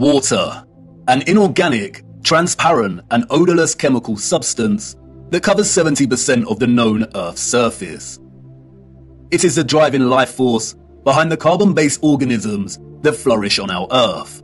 Water, an inorganic, transparent and odorless chemical substance that covers 70% of the known Earth's surface. It is the driving life force behind the carbon-based organisms that flourish on our Earth.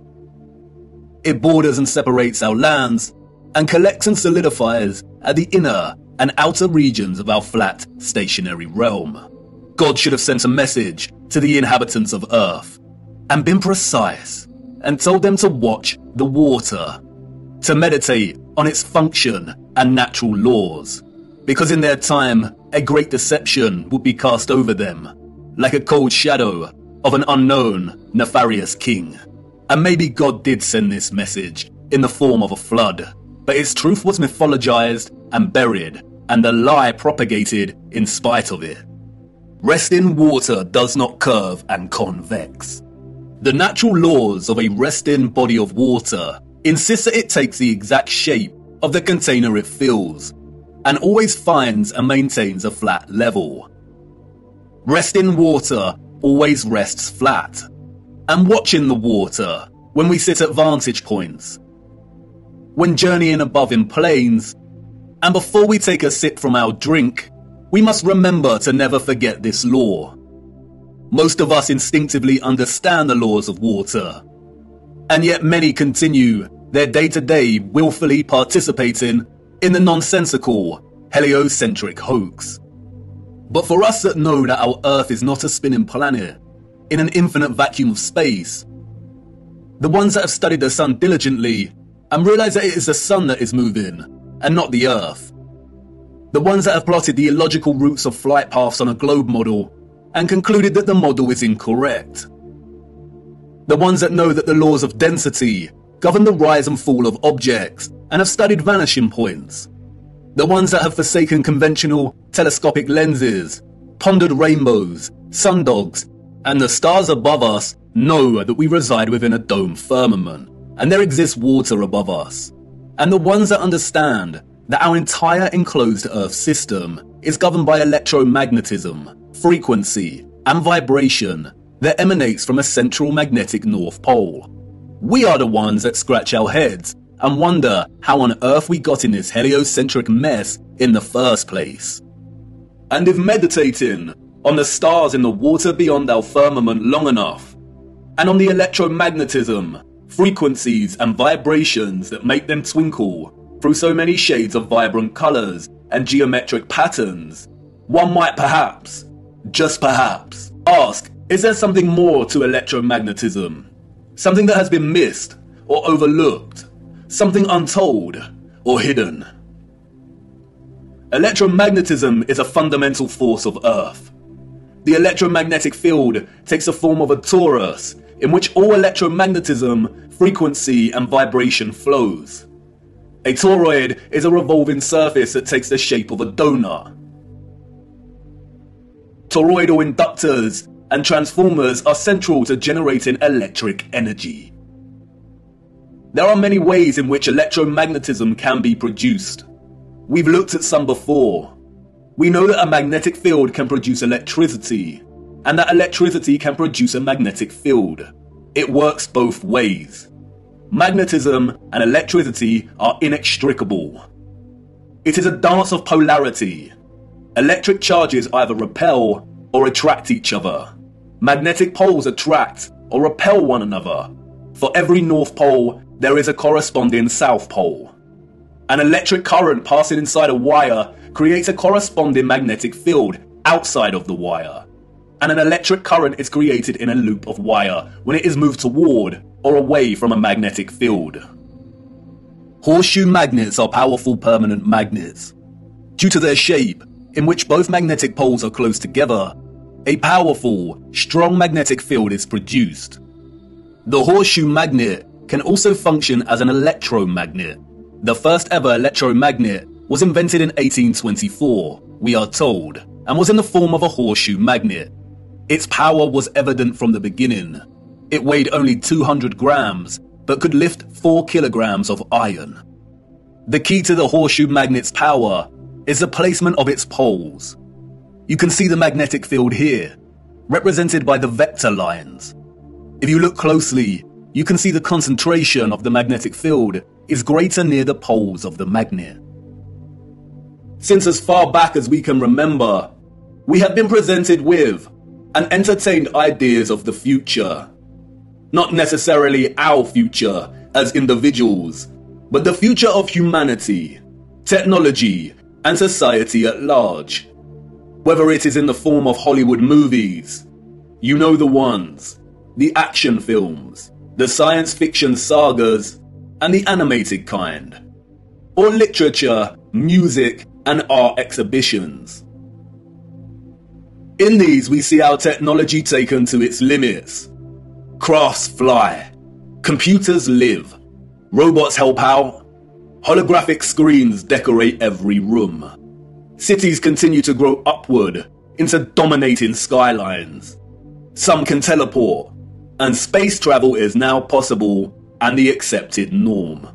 It borders and separates our lands and collects and solidifies at the inner and outer regions of our flat, stationary realm. God should have sent a message to the inhabitants of Earth and been precise and told them to watch the water, to meditate on its function and natural laws, because in their time, a great deception would be cast over them, like a cold shadow of an unknown, nefarious king. And maybe God did send this message in the form of a flood, but its truth was mythologized and buried, and the lie propagated in spite of it. Resting water does not curve and convex. The natural laws of a resting body of water insist that it takes the exact shape of the container it fills, and always finds and maintains a flat level. Resting water always rests flat, and watching the water when we sit at vantage points, when journeying above in planes, and before we take a sip from our drink, we must remember to never forget this law. Most of us instinctively understand the laws of water, and yet many continue their day-to-day willfully participating in the nonsensical, heliocentric hoax. But for us that know that our Earth is not a spinning planet in an infinite vacuum of space, the ones that have studied the sun diligently and realize that it is the sun that is moving and not the Earth, the ones that have plotted the illogical routes of flight paths on a globe model and concluded that the model is incorrect, the ones that know that the laws of density govern the rise and fall of objects and have studied vanishing points, the ones that have forsaken conventional telescopic lenses, pondered rainbows, sundogs, and the stars above us know that we reside within a dome firmament and there exists water above us, and the ones that understand that our entire enclosed Earth system is governed by electromagnetism, frequency, and vibration that emanates from a central magnetic North Pole. We are the ones that scratch our heads and wonder how on earth we got in this heliocentric mess in the first place. And if meditating on the stars in the water beyond our firmament long enough, and on the electromagnetism, frequencies and vibrations that make them twinkle through so many shades of vibrant colours and geometric patterns, one might perhaps, just perhaps, ask, is there something more to electromagnetism? Something that has been missed or overlooked? Something untold or hidden? Electromagnetism is a fundamental force of Earth. The electromagnetic field takes the form of a torus in which all electromagnetism, frequency and vibration flows. A toroid is a revolving surface that takes the shape of a donut. Toroidal inductors and transformers are central to generating electric energy. There are many ways in which electromagnetism can be produced. We've looked at some before. We know that a magnetic field can produce electricity, and that electricity can produce a magnetic field. It works both ways. Magnetism and electricity are inextricable. It is a dance of polarity. Electric charges either repel or attract each other. Magnetic poles attract or repel one another. For every North Pole, there is a corresponding South Pole. An electric current passing inside a wire creates a corresponding magnetic field outside of the wire. And an electric current is created in a loop of wire when it is moved toward or away from a magnetic field. Horseshoe magnets are powerful permanent magnets. Due to their shape, in which both magnetic poles are close together, a powerful, strong magnetic field is produced. The horseshoe magnet can also function as an electromagnet. The first ever electromagnet was invented in 1824, we are told, and was in the form of a horseshoe magnet. Its power was evident from the beginning. It weighed only 200 grams, but could lift 4 kilograms of iron. The key to the horseshoe magnet's power is the placement of its poles. You can see the magnetic field here, represented by the vector lines. If you look closely, you can see the concentration of the magnetic field is greater near the poles of the magnet. Since as far back as we can remember, we have been presented with and entertained ideas of the future. Not necessarily our future as individuals, but the future of humanity, technology, and society at large. Whether it is in the form of Hollywood movies, you know the ones, the action films, the science fiction sagas, and the animated kind, or literature, music, and art exhibitions. In these, we see our technology taken to its limits. Crafts fly, computers live, robots help out, holographic screens decorate every room. Cities continue to grow upward into dominating skylines. Some can teleport, and space travel is now possible and the accepted norm.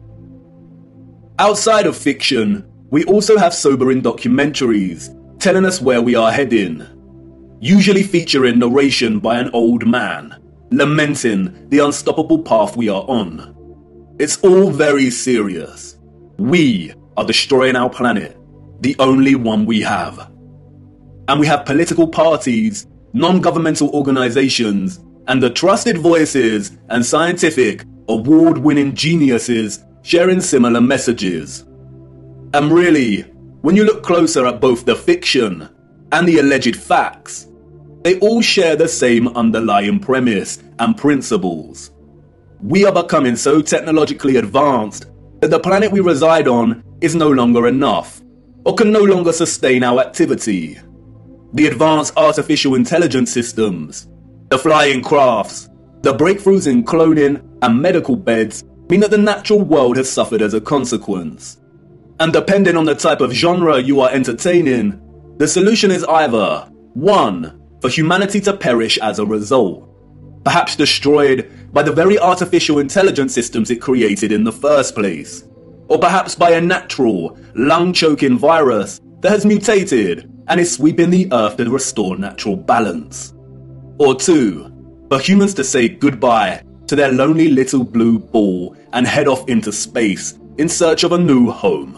Outside of fiction, we also have sobering documentaries telling us where we are heading, usually featuring narration by an old man, lamenting the unstoppable path we are on. It's all very serious. We are destroying our planet, the only one we have. And we have political parties, non-governmental organizations, and the trusted voices and scientific, award-winning geniuses sharing similar messages. And really, when you look closer at both the fiction and the alleged facts, they all share the same underlying premise and principles. We are becoming so technologically advanced that the planet we reside on is no longer enough, or can no longer sustain our activity. The advanced artificial intelligence systems, the flying crafts, the breakthroughs in cloning and medical beds mean that the natural world has suffered as a consequence. And depending on the type of genre you are entertaining, the solution is either 1. For humanity to perish as a result, perhaps destroyed by the very artificial intelligence systems it created in the first place, or perhaps by a natural, lung-choking virus that has mutated and is sweeping the earth to restore natural balance. Or 2, for humans to say goodbye to their lonely little blue ball and head off into space in search of a new home.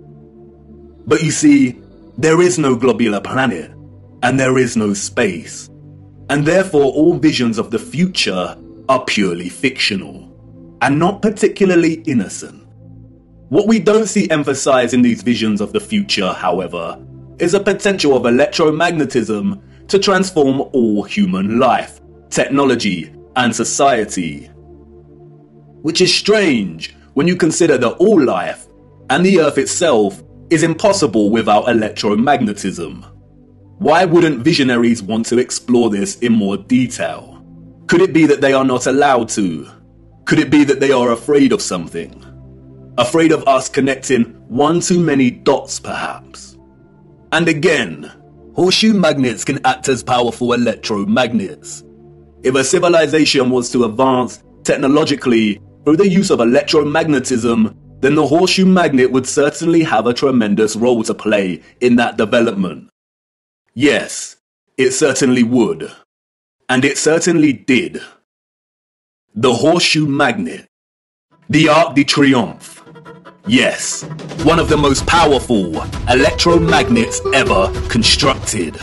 But you see, there is no globular planet, and there is no space, and therefore all visions of the future are purely fictional, and not particularly innocent. What we don't see emphasized in these visions of the future, however, is the potential of electromagnetism to transform all human life, technology, and society. Which is strange when you consider that all life, and the Earth itself, is impossible without electromagnetism. Why wouldn't visionaries want to explore this in more detail? Could it be that they are not allowed to? Could it be that they are afraid of something? Afraid of us connecting one too many dots, perhaps? And again, horseshoe magnets can act as powerful electromagnets. If a civilization was to advance technologically through the use of electromagnetism, then the horseshoe magnet would certainly have a tremendous role to play in that development. Yes, it certainly would. And it certainly did. The horseshoe magnet. The Arc de Triomphe. Yes, one of the most powerful electromagnets ever constructed.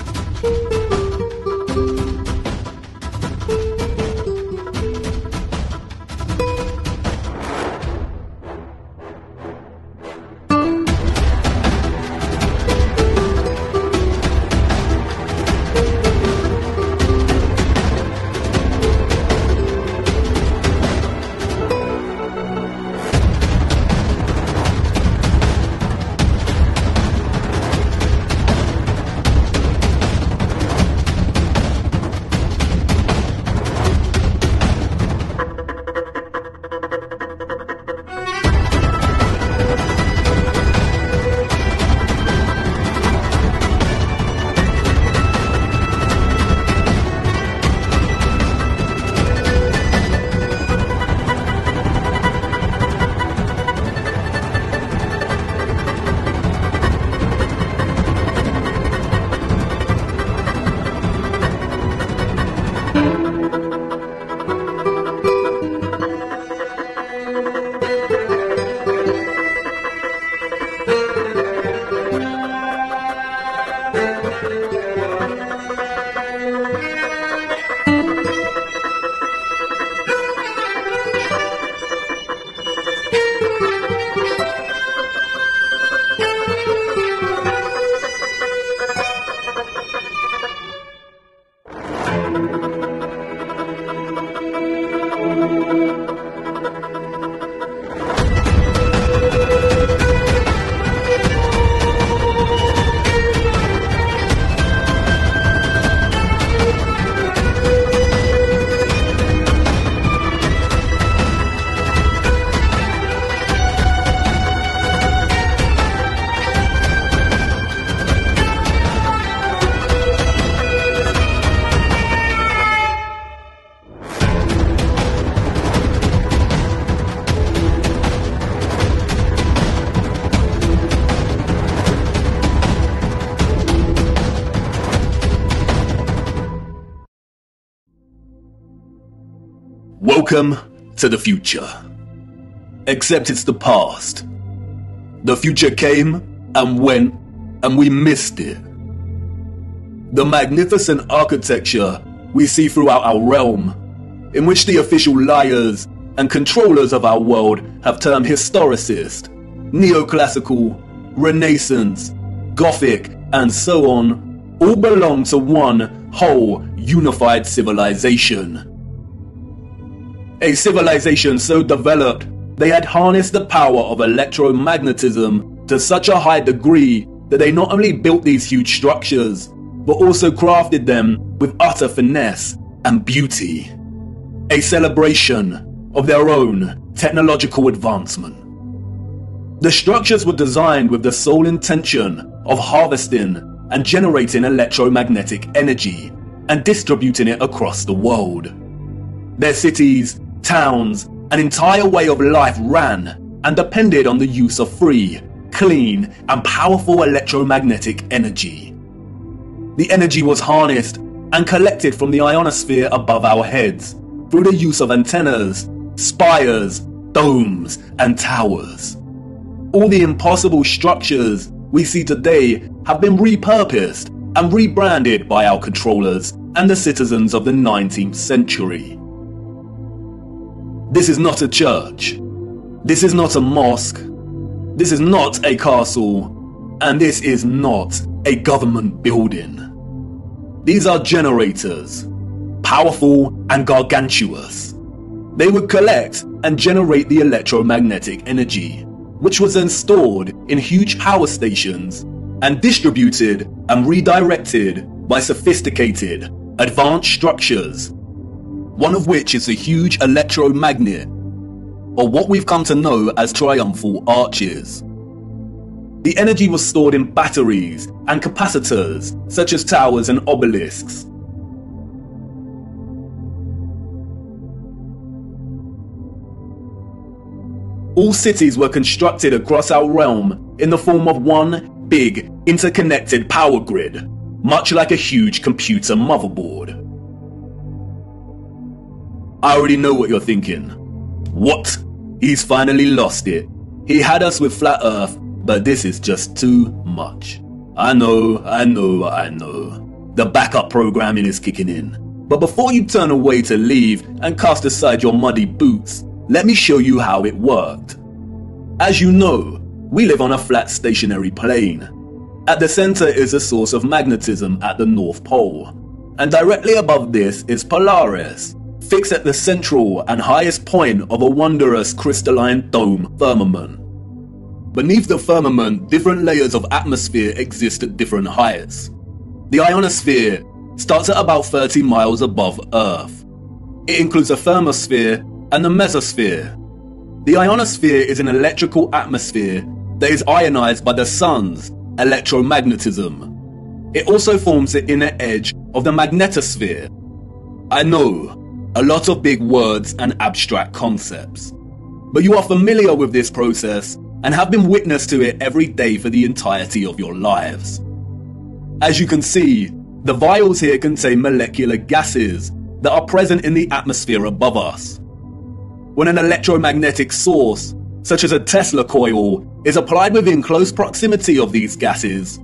Welcome to the future. Except it's the past. The future came and went, and we missed it. The magnificent architecture we see throughout our realm, in which the official liars and controllers of our world have termed historicist, neoclassical, Renaissance, Gothic, and so on, all belong to one whole unified civilization. A civilization so developed, they had harnessed the power of electromagnetism to such a high degree that they not only built these huge structures, but also crafted them with utter finesse and beauty. A celebration of their own technological advancement. The structures were designed with the sole intention of harvesting and generating electromagnetic energy and distributing it across the world. Their cities, towns, an entire way of life ran and depended on the use of free, clean, and powerful electromagnetic energy. The energy was harnessed and collected from the ionosphere above our heads through the use of antennas, spires, domes, and towers. All the impossible structures we see today have been repurposed and rebranded by our controllers and the citizens of the 19th century. This is not a church. This is not a mosque. This is not a castle. And this is not a government building. These are generators, powerful and gargantuous. They would collect and generate the electromagnetic energy, which was then stored in huge power stations and distributed and redirected by sophisticated, advanced structures, one of which is a huge electromagnet, or what we've come to know as triumphal arches. The energy was stored in batteries and capacitors, such as towers and obelisks. All cities were constructed across our realm in the form of one big, interconnected power grid, much like a huge computer motherboard. I already know what you're thinking. What? He's finally lost it. He had us with Flat Earth, but this is just too much. I know. The backup programming is kicking in. But before you turn away to leave and cast aside your muddy boots, let me show you how it worked. As you know, we live on a flat stationary plane. At the center is a source of magnetism at the North Pole, and directly above this is Polaris, fixed at the central and highest point of a wondrous crystalline dome firmament. Beneath the firmament, different layers of atmosphere exist at different heights. The ionosphere starts at about 30 miles above Earth. It includes a thermosphere and the mesosphere. The ionosphere is an electrical atmosphere that is ionized by the sun's electromagnetism. It also forms the inner edge of the magnetosphere. I know, a lot of big words and abstract concepts, but you are familiar with this process and have been witness to it every day for the entirety of your lives. As you can see, the vials here contain molecular gases that are present in the atmosphere above us. When an electromagnetic source, such as a Tesla coil, is applied within close proximity of these gases,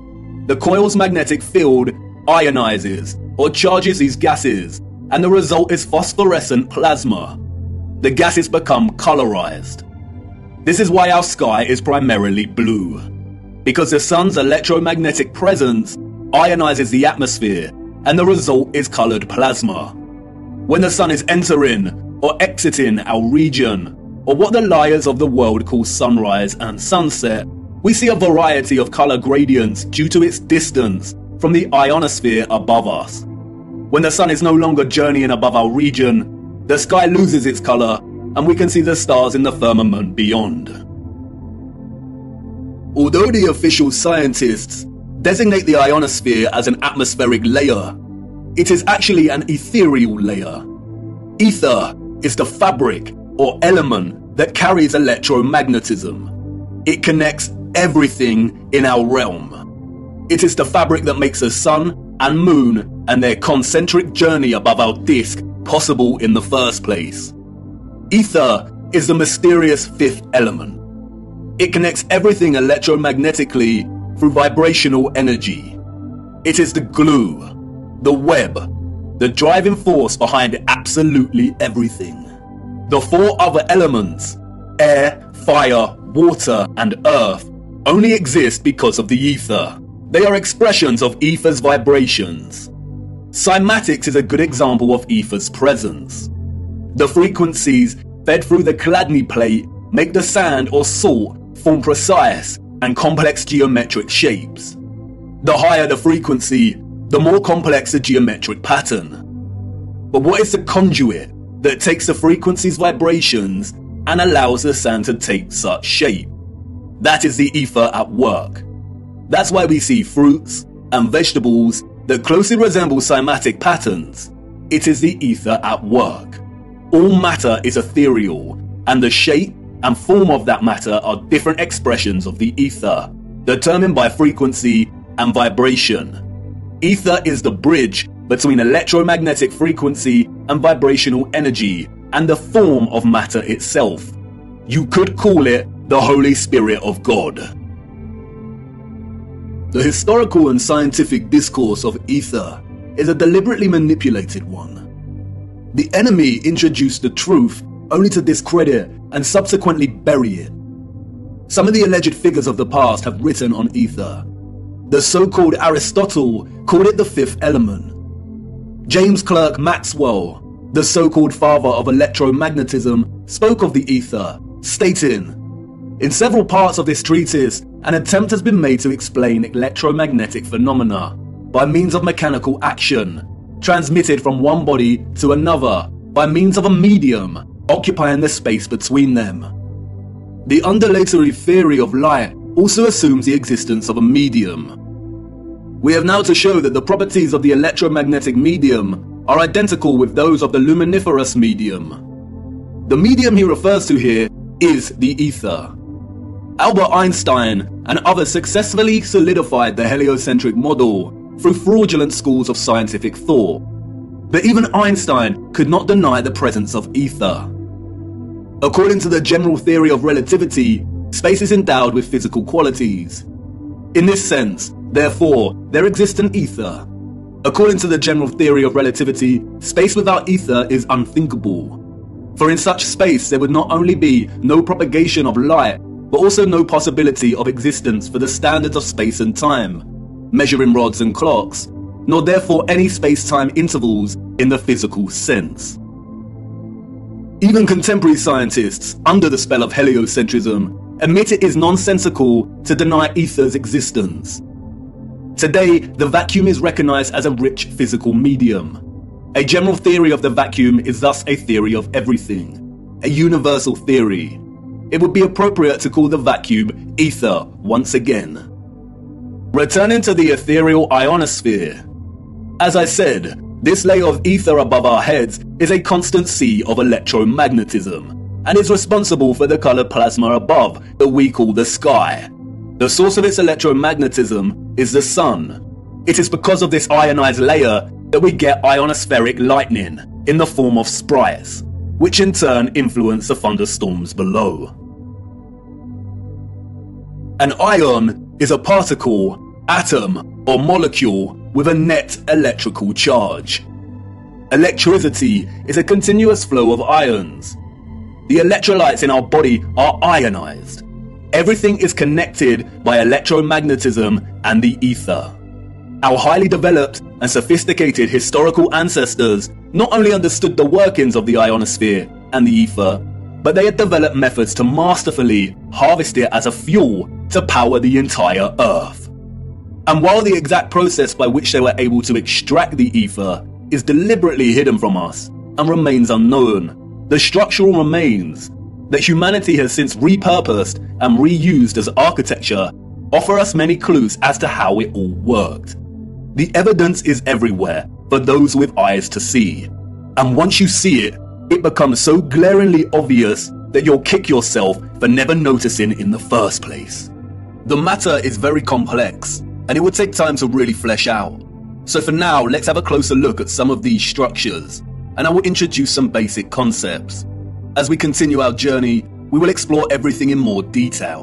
The coil's magnetic field ionizes or charges these gases, and the result is phosphorescent plasma. The gases become colorized. This is why our sky is primarily blue, because the sun's electromagnetic presence ionizes the atmosphere, and the result is colored plasma. When the sun is entering or exiting our region, or what the liars of the world call sunrise and sunset, we see a variety of color gradients due to its distance from the ionosphere above us. When the sun is no longer journeying above our region, the sky loses its color and we can see the stars in the firmament beyond. Although the official scientists designate the ionosphere as an atmospheric layer, it is actually an ethereal layer. Ether is the fabric or element that carries electromagnetism. It connects everything in our realm. It is the fabric that makes the sun and moon and their concentric journey above our disk possible in the first place. Ether is the mysterious fifth element. It connects everything electromagnetically through vibrational energy. It is the glue, the web, the driving force behind absolutely everything. The four other elements, air, fire, water, and earth, only exist because of the ether. They are expressions of ether's vibrations. Cymatics is a good example of ether's presence. The frequencies fed through the Chladni plate make the sand or salt form precise and complex geometric shapes. The higher the frequency, the more complex the geometric pattern. But what is the conduit that takes the frequency's vibrations and allows the sand to take such shape? That is the ether at work. That's why we see fruits and vegetables that closely resemble cymatic patterns. It is the ether at work. All matter is ethereal, and the shape and form of that matter are different expressions of the ether, determined by frequency and vibration. Ether is the bridge between electromagnetic frequency and vibrational energy and the form of matter itself. You could call it the Holy Spirit of God. The historical and scientific discourse of ether is a deliberately manipulated one. The enemy introduced the truth only to discredit and subsequently bury it. Some of the alleged figures of the past have written on ether. The so-called Aristotle called it the fifth element. James Clerk Maxwell, the so-called father of electromagnetism, spoke of the ether, stating, "In several parts of this treatise, an attempt has been made to explain electromagnetic phenomena by means of mechanical action, transmitted from one body to another by means of a medium occupying the space between them. The undulatory theory of light also assumes the existence of a medium. We have now to show that the properties of the electromagnetic medium are identical with those of the luminiferous medium. The medium he refers to here is the ether." Albert Einstein and others successfully solidified the heliocentric model through fraudulent schools of scientific thought. But even Einstein could not deny the presence of ether. According to the general theory of relativity, space is endowed with physical qualities. In this sense, therefore, there exists an ether. According to the general theory of relativity, space without ether is unthinkable. For in such space there would not only be no propagation of light, but also no possibility of existence for the standards of space and time, measuring rods and clocks, nor therefore any space-time intervals in the physical sense. Even contemporary scientists, under the spell of heliocentrism, admit it is nonsensical to deny ether's existence. Today, the vacuum is recognized as a rich physical medium. A general theory of the vacuum is thus a theory of everything, a universal theory. It would be appropriate to call the vacuum ether once again. Returning to the ethereal ionosphere. As I said, this layer of ether above our heads is a constant sea of electromagnetism, and is responsible for the colored plasma above that we call the sky. The source of its electromagnetism is the sun. It is because of this ionized layer that we get ionospheric lightning in the form of sprites, which in turn influence the thunderstorms below. An ion is a particle, atom, or molecule with a net electrical charge. Electricity is a continuous flow of ions. The electrolytes in our body are ionized. Everything is connected by electromagnetism and the ether. Our highly developed and sophisticated historical ancestors not only understood the workings of the ionosphere and the ether, but they had developed methods to masterfully harvest it as a fuel to power the entire Earth. And while the exact process by which they were able to extract the ether is deliberately hidden from us and remains unknown, the structural remains that humanity has since repurposed and reused as architecture offer us many clues as to how it all worked. The evidence is everywhere for those with eyes to see. And once you see it, it becomes so glaringly obvious that you'll kick yourself for never noticing in the first place. The matter is very complex, and it would take time to really flesh out. So for now, let's have a closer look at some of these structures, and I will introduce some basic concepts. As we continue our journey, we will explore everything in more detail.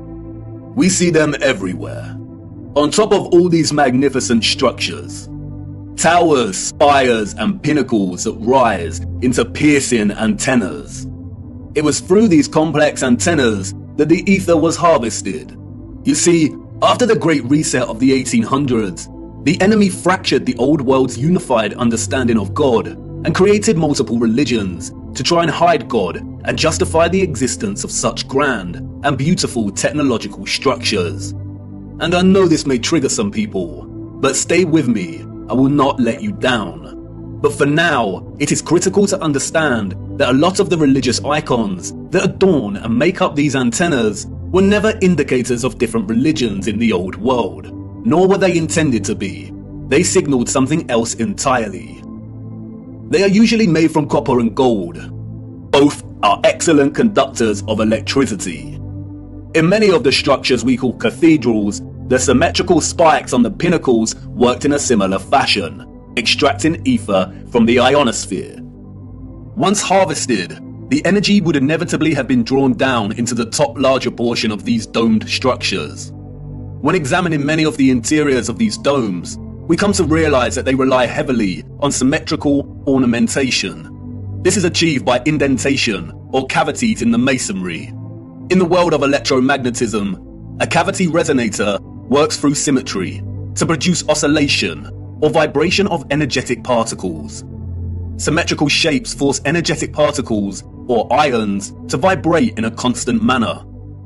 We see them everywhere. On top of all these magnificent structures, towers, spires, and pinnacles that rise into piercing antennas. It was through these complex antennas that the ether was harvested. You see, after the Great Reset of the 1800s, the enemy fractured the old world's unified understanding of God and created multiple religions to try and hide God and justify the existence of such grand and beautiful technological structures. And I know this may trigger some people, but stay with me, I will not let you down. But for now, it is critical to understand that a lot of the religious icons that adorn and make up these antennas were never indicators of different religions in the old world, nor were they intended to be. They signaled something else entirely. They are usually made from copper and gold. Both are excellent conductors of electricity. In many of the structures we call cathedrals, the symmetrical spikes on the pinnacles worked in a similar fashion, extracting ether from the ionosphere. Once harvested, the energy would inevitably have been drawn down into the top larger portion of these domed structures. When examining many of the interiors of these domes, we come to realize that they rely heavily on symmetrical ornamentation. This is achieved by indentation or cavities in the masonry. In the world of electromagnetism, a cavity resonator works through symmetry to produce oscillation or vibration of energetic particles. Symmetrical shapes force energetic particles or ions to vibrate in a constant manner.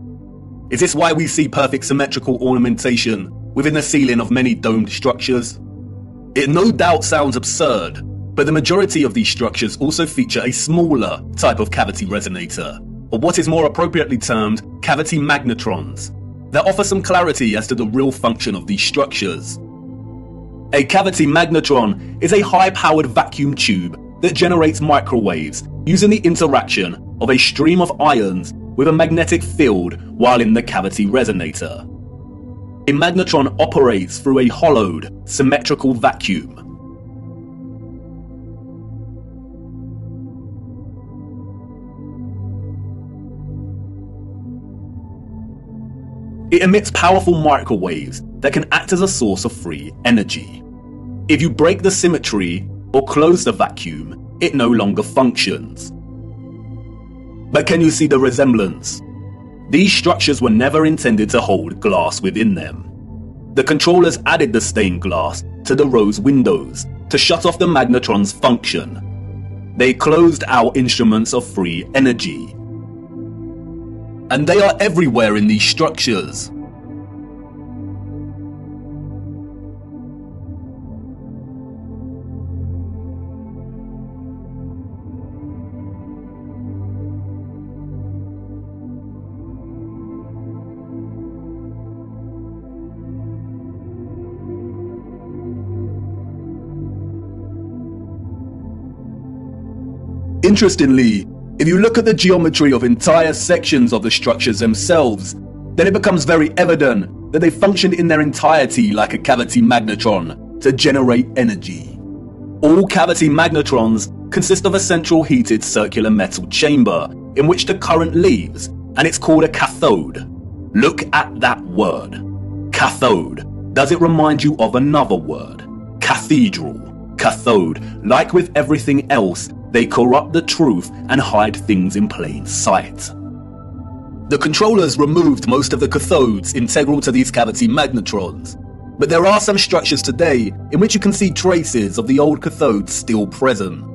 Is this why we see perfect symmetrical ornamentation within the ceiling of many domed structures? It no doubt sounds absurd, but the majority of these structures also feature a smaller type of cavity resonator, or what is more appropriately termed cavity magnetrons, that offer some clarity as to the real function of these structures. A cavity magnetron is a high-powered vacuum tube that generates microwaves using the interaction of a stream of ions with a magnetic field while in the cavity resonator. A magnetron operates through a hollowed, symmetrical vacuum. It emits powerful microwaves that can act as a source of free energy. If you break the symmetry or close the vacuum, it no longer functions. But can you see the resemblance? These structures were never intended to hold glass within them. The controllers added the stained glass to the rose windows to shut off the magnetron's function. They closed out instruments of free energy. And they are everywhere in these structures. Interestingly, if you look at the geometry of entire sections of the structures themselves, then it becomes very evident that they functioned in their entirety like a cavity magnetron to generate energy. All cavity magnetrons consist of a central heated circular metal chamber in which the current leaves, and it's called a cathode. Look at that word, cathode. Does it remind you of another word? Cathedral, cathode. Like with everything else, they corrupt the truth and hide things in plain sight. The controllers removed most of the cathodes integral to these cavity magnetrons, but there are some structures today in which you can see traces of the old cathodes still present.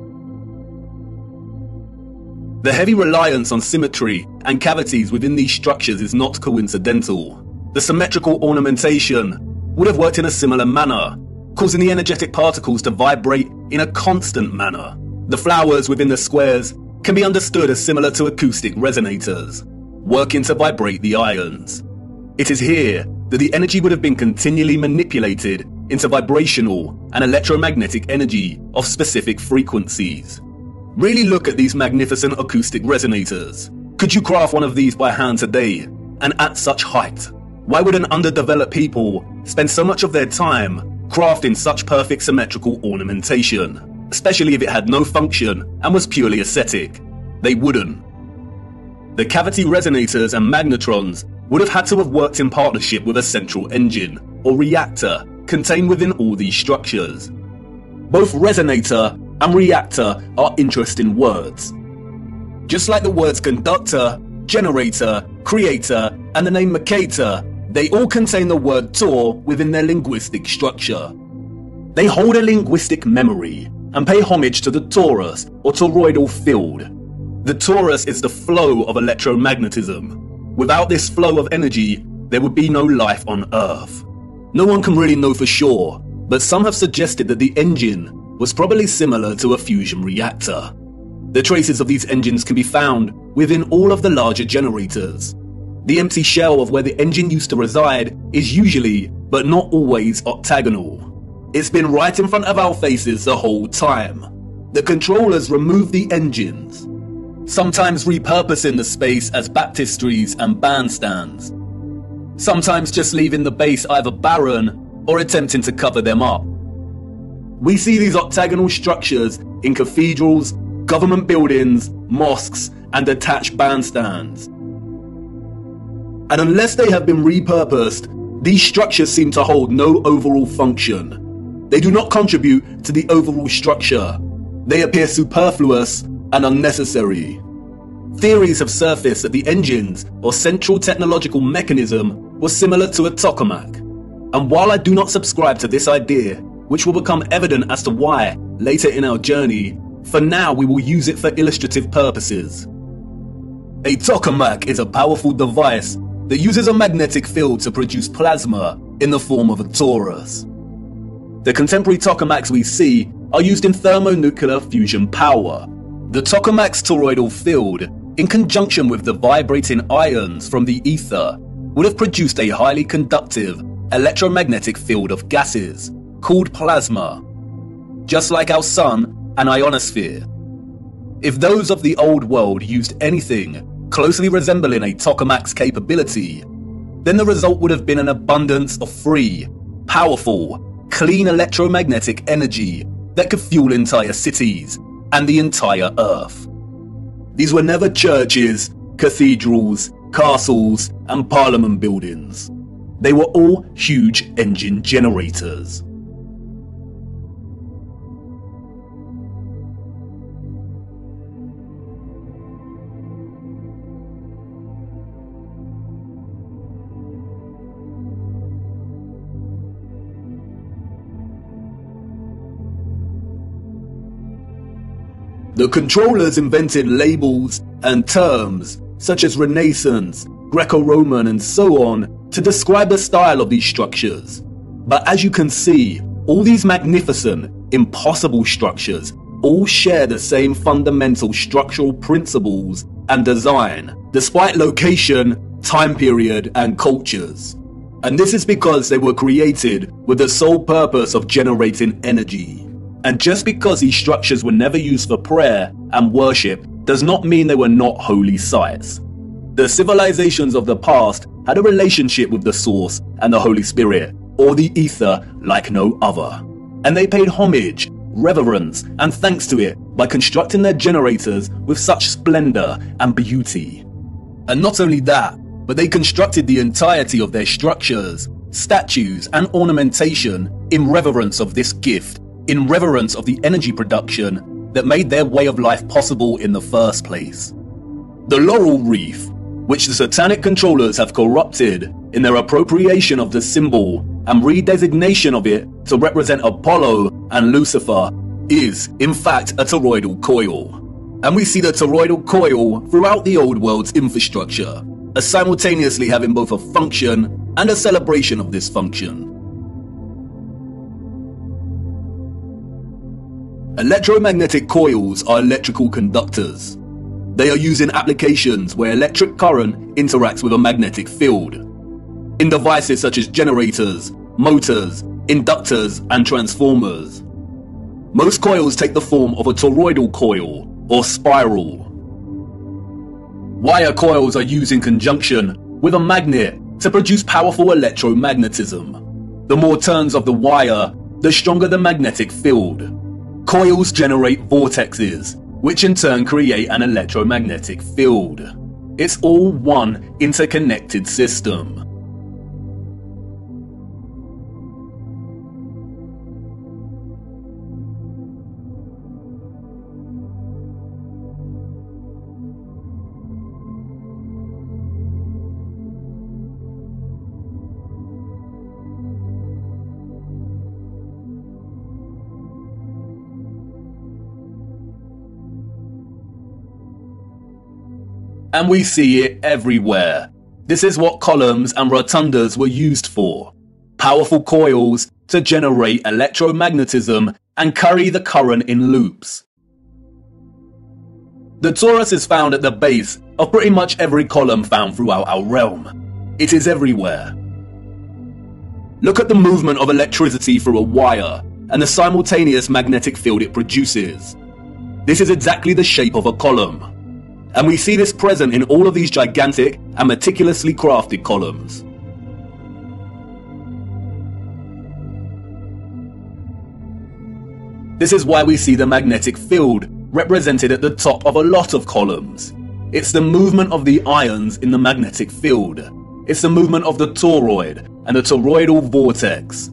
The heavy reliance on symmetry and cavities within these structures is not coincidental. The symmetrical ornamentation would have worked in a similar manner, causing the energetic particles to vibrate in a constant manner. The flowers within the squares can be understood as similar to acoustic resonators, working to vibrate the ions. It is here that the energy would have been continually manipulated into vibrational and electromagnetic energy of specific frequencies. Really look at these magnificent acoustic resonators. Could you craft one of these by hand today, and at such height? Why would an underdeveloped people spend so much of their time crafting such perfect symmetrical ornamentation, especially if it had no function and was purely aesthetic? They wouldn't. The cavity resonators and magnetrons would have had to have worked in partnership with a central engine or reactor contained within all these structures. Both resonator and reactor are interesting words. Just like the words conductor, generator, creator, and the name Mercator, they all contain the word Tor within their linguistic structure. They hold a linguistic memory and pay homage to the torus or toroidal field. The torus is the flow of electromagnetism. Without this flow of energy, there would be no life on Earth. No one can really know for sure, but some have suggested that the engine was probably similar to a fusion reactor. The traces of these engines can be found within all of the larger generators. The empty shell of where the engine used to reside is usually, but not always, octagonal. It's been right in front of our faces the whole time. The controllers remove the engines, sometimes repurposing the space as baptistries and bandstands, sometimes just leaving the base either barren or attempting to cover them up. We see these octagonal structures in cathedrals, government buildings, mosques, and attached bandstands. And unless they have been repurposed, these structures seem to hold no overall function. They do not contribute to the overall structure. They appear superfluous and unnecessary. Theories have surfaced that the engines or central technological mechanism was similar to a tokamak. And while I do not subscribe to this idea, which will become evident as to why later in our journey, for now we will use it for illustrative purposes. A tokamak is a powerful device that uses a magnetic field to produce plasma in the form of a torus. The contemporary tokamaks we see are used in thermonuclear fusion power. The tokamak's toroidal field, in conjunction with the vibrating ions from the ether, would have produced a highly conductive electromagnetic field of gases called plasma, just like our sun and ionosphere. If those of the old world used anything closely resembling a tokamak's capability, then the result would have been an abundance of free, powerful, clean electromagnetic energy that could fuel entire cities and the entire Earth. These were never churches, cathedrals, castles, and parliament buildings. They were all huge engine generators. The controllers invented labels and terms such as Renaissance, Greco-Roman, and so on to describe the style of these structures. But as you can see, all these magnificent, impossible structures all share the same fundamental structural principles and design, despite location, time period, and cultures. And this is because they were created with the sole purpose of generating energy. And just because these structures were never used for prayer and worship does not mean they were not holy sites. The civilizations of the past had a relationship with the Source and the Holy Spirit, or the Ether, like no other. And they paid homage, reverence, and thanks to it by constructing their generators with such splendor and beauty. And not only that, but they constructed the entirety of their structures statues, and ornamentation in reverence of this gift, in reverence of the energy production that made their way of life possible in the first place. The laurel wreath, which the satanic controllers have corrupted in their appropriation of the symbol and redesignation of it to represent Apollo and Lucifer, is, in fact, a toroidal coil. And we see the toroidal coil throughout the old world's infrastructure, as simultaneously having both a function and a celebration of this function. Electromagnetic coils are electrical conductors. They are used in applications where electric current interacts with a magnetic field. In devices such as generators, motors, inductors, and transformers. Most coils take the form of a toroidal coil or spiral. Wire coils are used in conjunction with a magnet to produce powerful electromagnetism. The more turns of the wire, the stronger the magnetic field. Coils generate vortexes, which in turn create an electromagnetic field. It's all one interconnected system. And we see it everywhere. This is what columns and rotundas were used for. Powerful coils to generate electromagnetism and carry the current in loops. The torus is found at the base of pretty much every column found throughout our realm. It is everywhere. Look at the movement of electricity through a wire and the simultaneous magnetic field it produces. This is exactly the shape of a column. And we see this present in all of these gigantic and meticulously crafted columns. This is why we see the magnetic field represented at the top of a lot of columns. It's the movement of the ions in the magnetic field. It's the movement of the toroid and the toroidal vortex.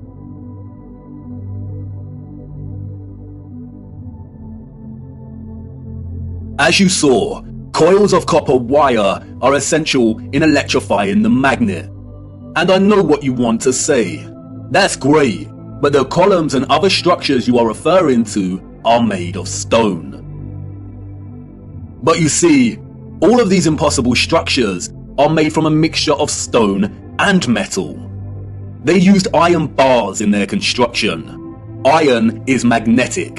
As you saw, coils of copper wire are essential in electrifying the magnet. And I know what you want to say. That's great, but the columns and other structures you are referring to are made of stone. But you see, all of these impossible structures are made from a mixture of stone and metal. They used iron bars in their construction. Iron is magnetic.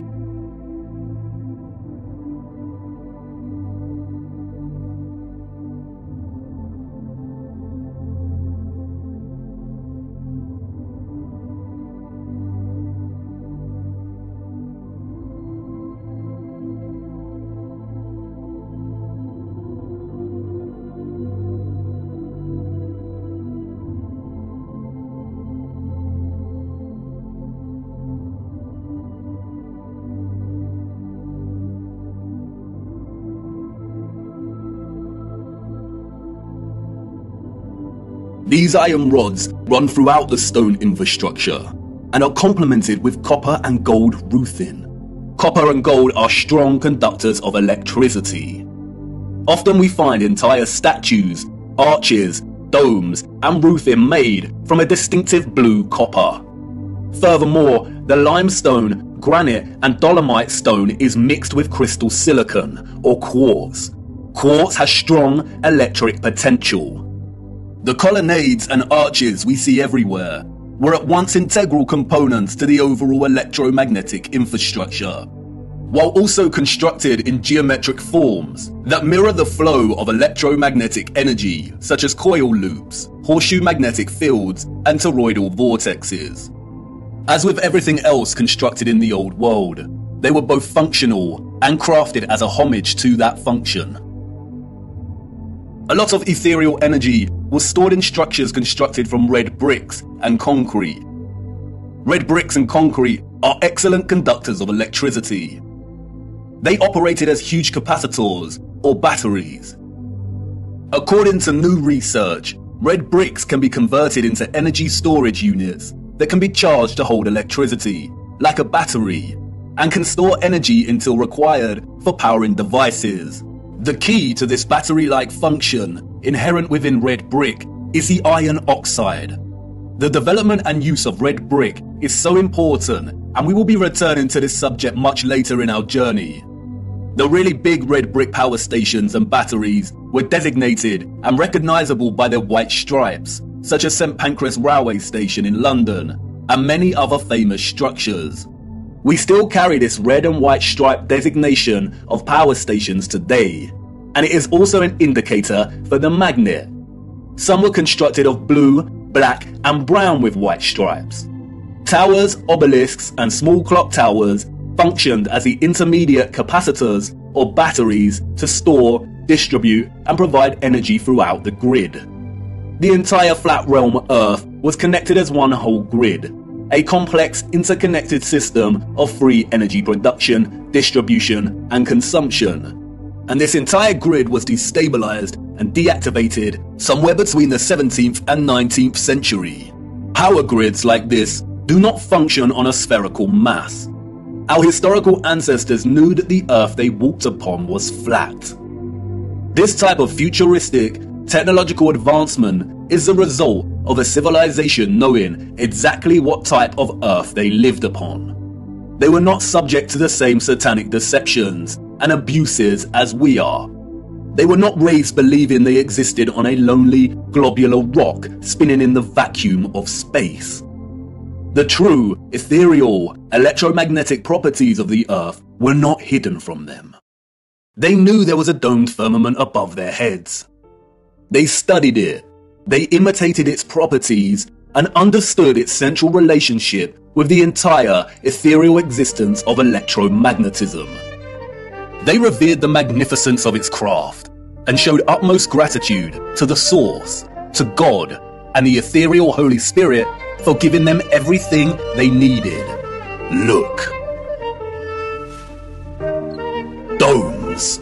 These iron rods run throughout the stone infrastructure and are complemented with copper and gold roofing. Copper and gold are strong conductors of electricity. Often we find entire statues, arches, domes, and roofing made from a distinctive blue copper. Furthermore, the limestone, granite, and dolomite stone is mixed with crystal silicon or quartz. Quartz has strong electric potential. The colonnades and arches we see everywhere were at once integral components to the overall electromagnetic infrastructure, while also constructed in geometric forms that mirror the flow of electromagnetic energy, such as coil loops, horseshoe magnetic fields, and toroidal vortexes. As with everything else constructed in the old world, they were both functional and crafted as a homage to that function. A lot of ethereal energy was stored in structures constructed from red bricks and concrete. Red bricks and concrete are excellent conductors of electricity. They operated as huge capacitors or batteries. According to new research, Red bricks can be converted into energy storage units that can be charged to hold electricity, like a battery, and can store energy until required for powering devices. The key to this battery-like function, inherent within red brick, is the iron oxide. The development and use of red brick is so important, and we will be returning to this subject much later in our journey. The really big red brick power stations and batteries were designated and recognizable by their white stripes, such as St Pancras Railway Station in London, and many other famous structures. We still carry this red and white stripe designation of power stations today, and it is also an indicator for the magnet. Some were constructed of blue, black and brown with white stripes. Towers, obelisks and small clock towers functioned as the intermediate capacitors or batteries to store, distribute and provide energy throughout the grid. The entire flat realm Earth was connected as one whole grid, a complex interconnected system of free energy production, distribution and consumption. And this entire grid was destabilized and deactivated somewhere between the 17th and 19th century. Power grids like this do not function on a spherical mass. Our historical ancestors knew that the Earth they walked upon was flat. This type of futuristic technological advancement is the result of a civilization knowing exactly what type of Earth they lived upon. They were not subject to the same satanic deceptions and abuses as we are. They were not raised believing they existed on a lonely, globular rock spinning in the vacuum of space. The true, ethereal, electromagnetic properties of the Earth were not hidden from them. They knew there was a domed firmament above their heads. They studied it, they imitated its properties, and understood its central relationship with the entire ethereal existence of electromagnetism. They revered the magnificence of its craft, and showed utmost gratitude to the Source, to God, and the ethereal Holy Spirit for giving them everything they needed. Look. Domes.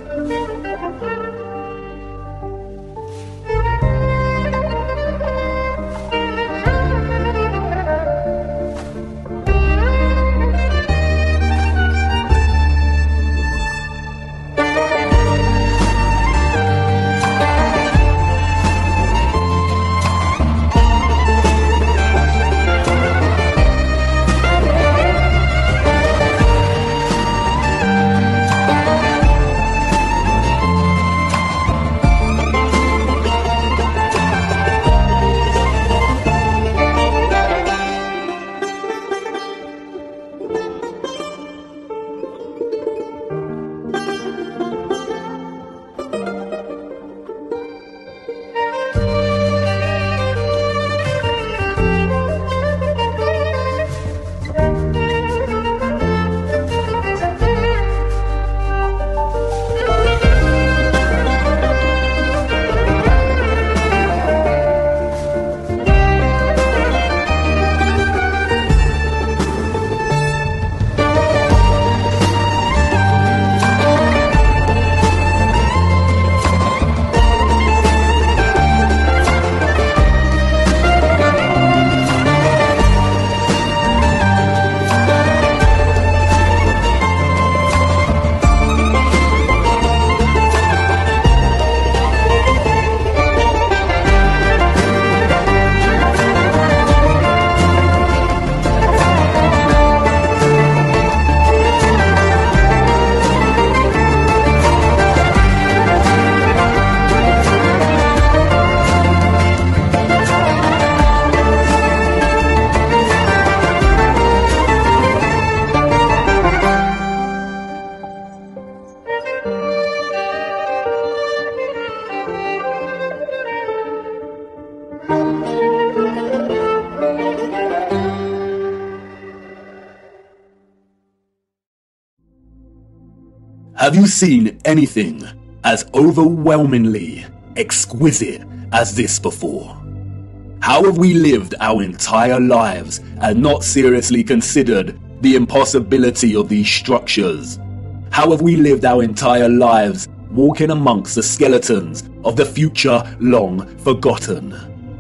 Have you seen anything as overwhelmingly exquisite as this before? How have we lived our entire lives and not seriously considered the impossibility of these structures? How have we lived our entire lives walking amongst the skeletons of the future long forgotten?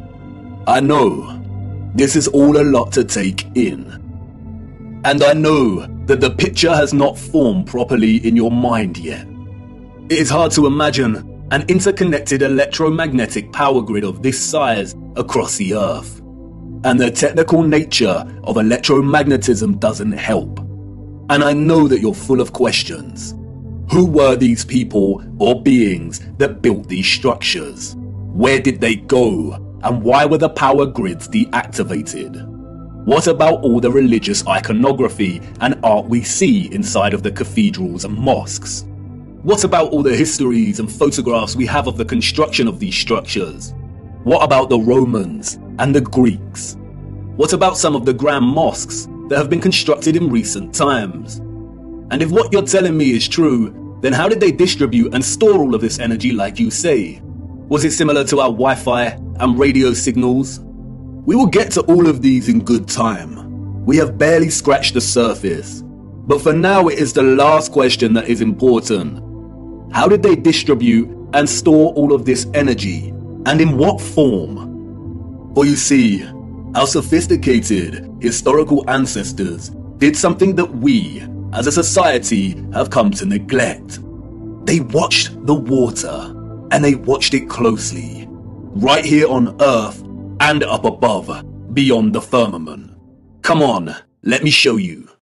I know this is all a lot to take in. And I know that the picture has not formed properly in your mind yet. It is hard to imagine an interconnected electromagnetic power grid of this size across the Earth. And the technical nature of electromagnetism doesn't help. And I know that you're full of questions. Who were these people or beings that built these structures? Where did they go? And why were the power grids deactivated? What about all the religious iconography and art we see inside of the cathedrals and mosques? What about all the histories and photographs we have of the construction of these structures? What about the Romans and the Greeks? What about some of the grand mosques that have been constructed in recent times? And if what you're telling me is true, then how did they distribute and store all of this energy like you say? Was it similar to our Wi-Fi and radio signals? We will get to all of these in good time. We have barely scratched the surface. But for now, it is the last question that is important. How did they distribute and store all of this energy? And in what form? For you see, our sophisticated historical ancestors did something that we, as a society, have come to neglect. They watched the water, and they watched it closely, right here on Earth and up above, beyond the firmament. Come on, let me show you.